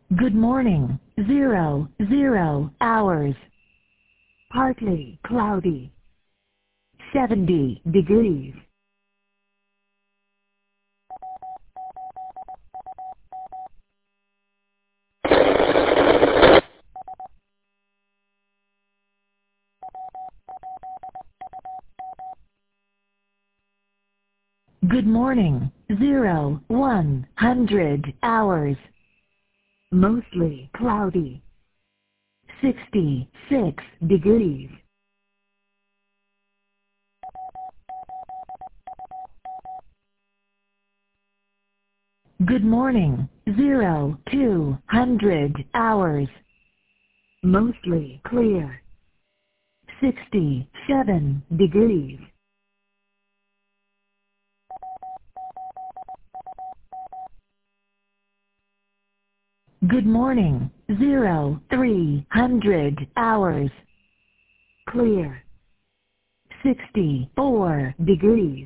Good morning. 00 hours. Partly cloudy. 70 degrees. Good morning. 100 hours. Mostly cloudy. 66 degrees. Good morning. 200 hours. Mostly clear. 67 degrees. Good morning. 300 hours. Clear. 64 degrees.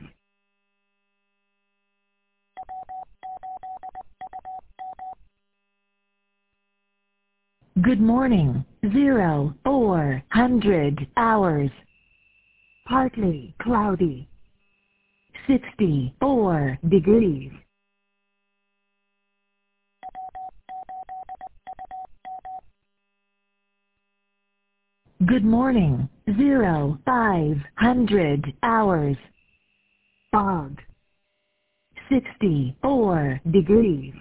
Good morning. 400 hours. Partly cloudy. 64 degrees. Good morning. 500 hours. Fog. 64 degrees.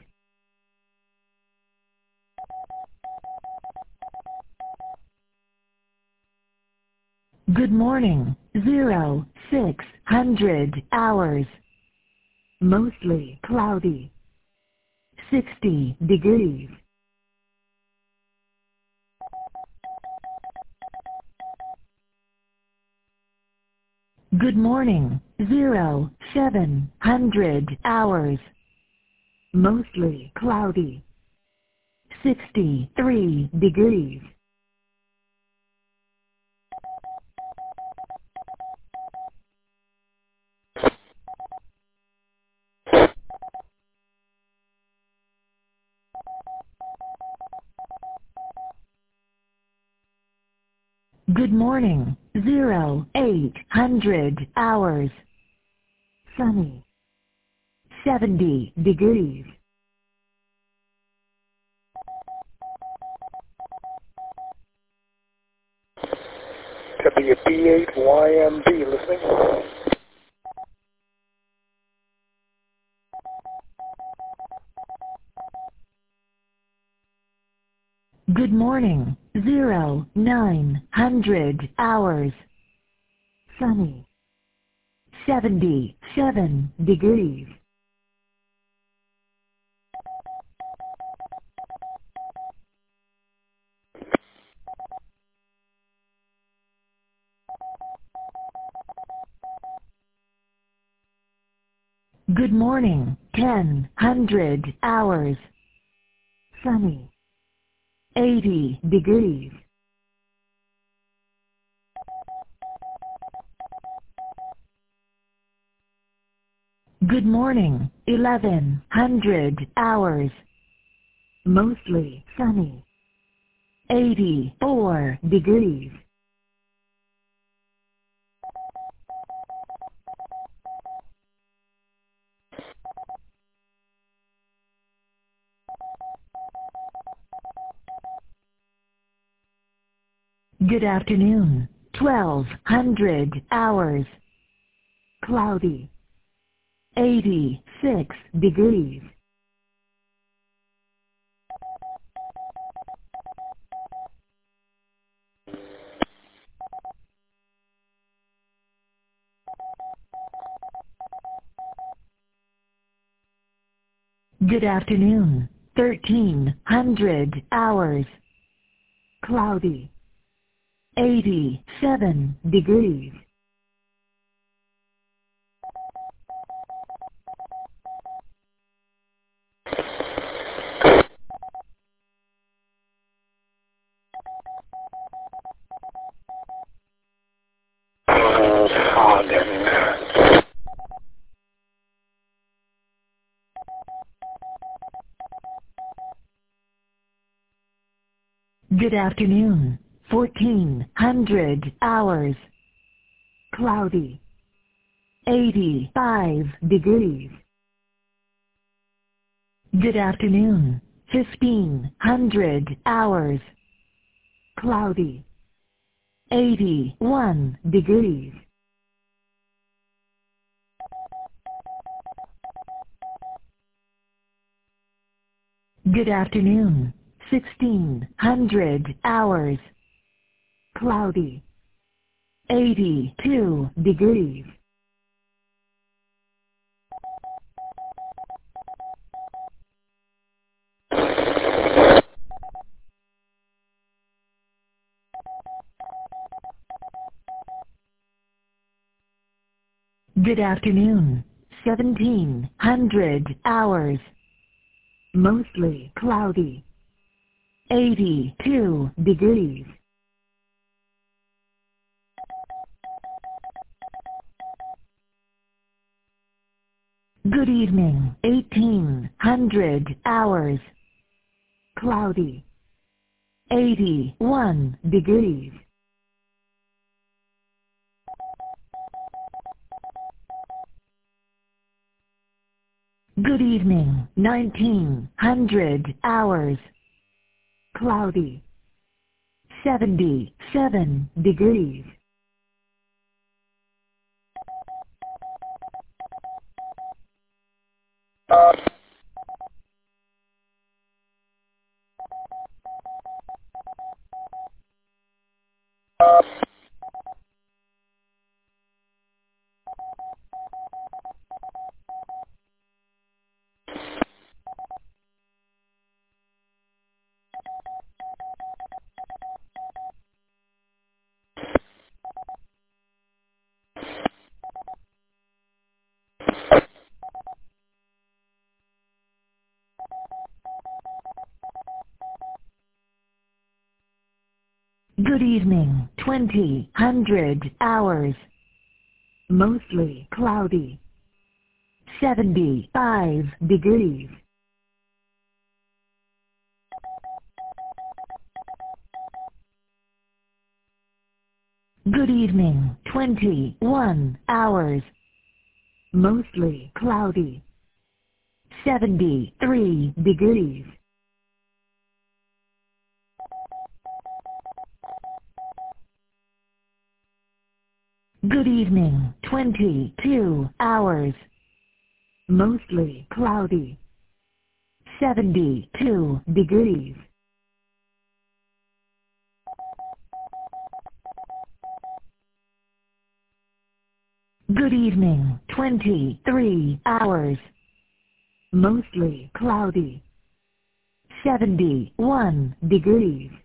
Good morning. 600 hours. Mostly cloudy. 60 degrees. Good morning. 700 hours. Mostly cloudy. 63 degrees. Good morning. 800 hours. Sunny. 70 degrees. WB8YMB listening. Good morning. 900 hours. Sunny. 77 degrees. Good morning. 100 hours. Sunny. 80 degrees. Good morning. 1100 hours. Mostly sunny. 84 degrees. Good afternoon. 1200 hours. Cloudy. 86 degrees. Good afternoon. 1300 hours. Cloudy. 87 degrees. Fog everywhere. Good afternoon. 1400 hours. Cloudy. 85 degrees. Good afternoon. 1500 hours. Cloudy. 81 degrees. Good afternoon. 1600 hours. Cloudy. 82 degrees. Good afternoon. 1700 hours. Mostly cloudy. 82 degrees. Good evening. 1800 hours. Cloudy. 81 degrees. Good evening. 1900 hours. Cloudy. 77 degrees. Good evening. 2000 hours. Mostly cloudy. 75 degrees. Good evening. 21 hours. Mostly cloudy. 73 degrees. Good evening. 22 hours. Mostly cloudy. 72 degrees. Good evening. 23 hours. Mostly cloudy. 71 degrees.